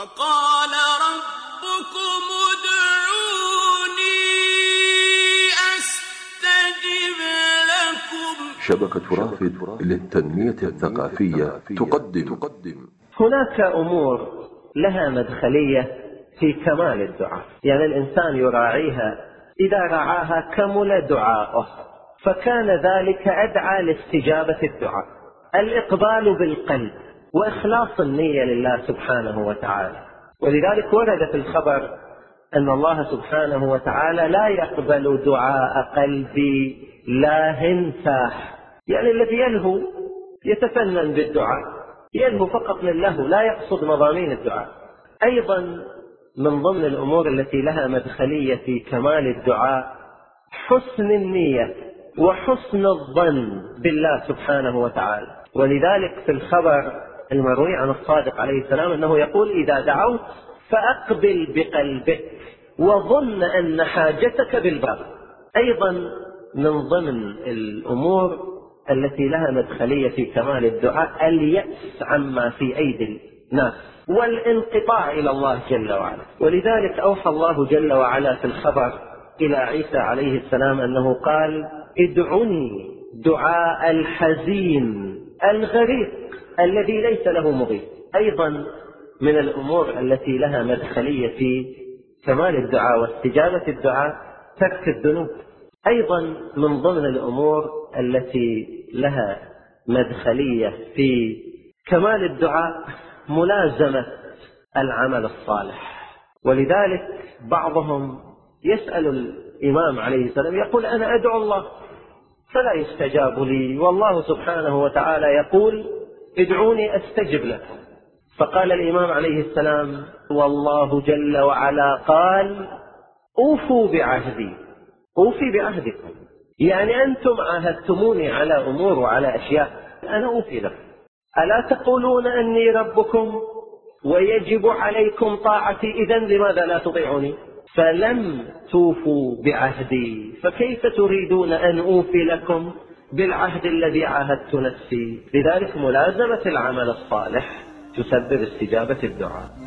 وقال ربكم ادعوني أستجب لكم. شبكة رافد للتنمية الثقافية تقدم هناك أمور لها مدخلية في كمال الدعاء، يعني الإنسان يراعيها، إذا رعاها كمل دعاءه، فكان ذلك أدعى لاستجابة الدعاء. الإقبال بالقلب وإخلاص النية لله سبحانه وتعالى. ولذلك ورد في الخبر أن الله سبحانه وتعالى لا يقبل دعاء قلبي لاهٍ ساح، يعني الذي يلهو يتفنن بالدعاء، يلهو فقط لله، لا يقصد مضامين الدعاء. أيضا من ضمن الأمور التي لها مدخلية في كمال الدعاء حسن النية وحسن الظن بالله سبحانه وتعالى. ولذلك في الخبر المروي عن الصادق عليه السلام أنه يقول: إذا دعوت فأقبل بقلبك وظن أن حاجتك بالباب. أيضا من ضمن الأمور التي لها مدخلية في كمال الدعاء اليأس عما في أيدي الناس والانقطاع إلى الله جل وعلا. ولذلك أوحى الله جل وعلا في الخبر إلى عيسى عليه السلام أنه قال: ادعوني دعاء الحزين الغريق الذي ليس له مغيث. أيضا من الأمور التي لها مدخلية في كمال الدعاء واستجابة الدعاء ترك الذنوب. أيضا من ضمن الأمور التي لها مدخلية في كمال الدعاء ملازمة العمل الصالح. ولذلك بعضهم يسأل الإمام عليه السلام يقول: أنا أدعو الله فلا يستجاب لي، والله سبحانه وتعالى يقول: ادعوني أستجب لكم. فقال الإمام عليه السلام: والله جل وعلا قال: أوفوا بعهدي، أوفي بعهدكم، يعني أنتم عاهدتموني على أمور وعلى أشياء، أنا أوفي لكم. ألا تقولون أني ربكم ويجب عليكم طاعتي، إذن لماذا لا تطيعوني؟ فلم توفوا بعهدي، فكيف تريدون أن أوفي لكم بالعهد الذي عاهدت نفسي؟ لذلك ملازمة العمل الصالح تسبب استجابة الدعاء.